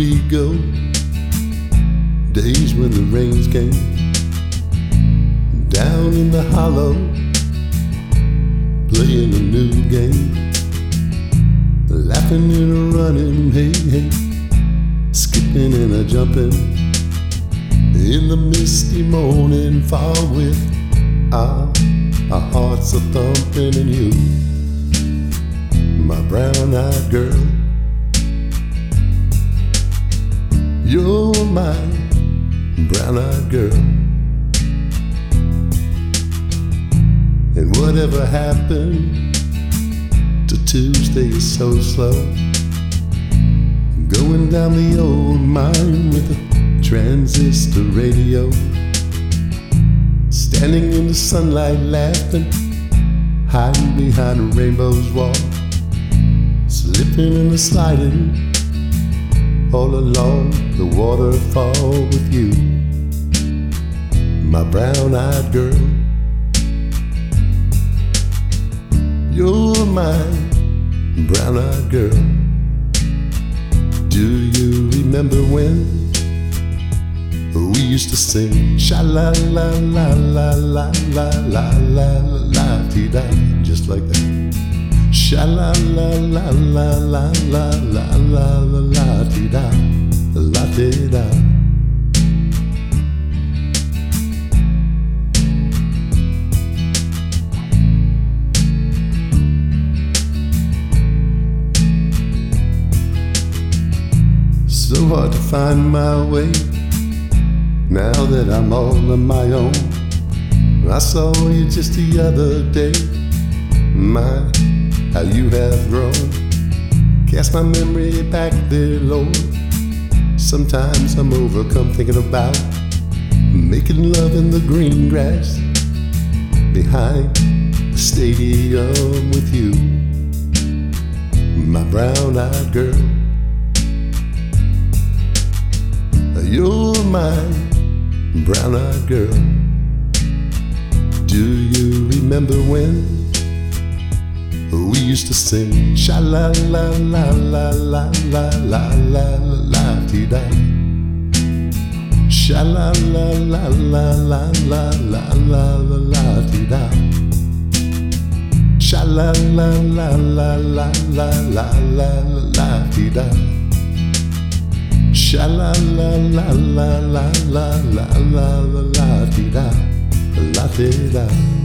we go. Days when the rains came down in the hollow, playing a new game, laughing and a running, hey, hey, skipping and a jumping in the misty morning fog with our hearts a thumping, and you, my brown-eyed girl, you're my brown-eyed girl. And whatever happened to Tuesday is so slow, going down the old mine with a transistor radio, standing in the sunlight laughing, hiding behind a rainbow's wall, slipping and a sliding all along the waterfall with you, my brown-eyed girl. You're my brown-eyed girl. Do you remember when we used to sing sha-la-la-la-la-la-la-la-la-la-la-dee-da, just like that? Sha-la-la-la-la-la-la-la-la-la-dee-da, la-dee-da. So hard to find my way now that I'm all on my own. I saw you just the other day, my, how you have grown. Cast my memory back there, Lord. Sometimes I'm overcome thinking about making love in the green grass behind the stadium with you, my brown-eyed girl. You're my brown-eyed girl. Do you remember when we used to sing sha-la-la-la-la-la-la-la-la-la-dee-da, sha-la-la-la-la-la-la-la-la-la-dee-da, sha-la-la-la-la-la-la-la-la-dee-da, sha-la-la-la-la-la-la-la-la-la-dee-da, la-dee-da.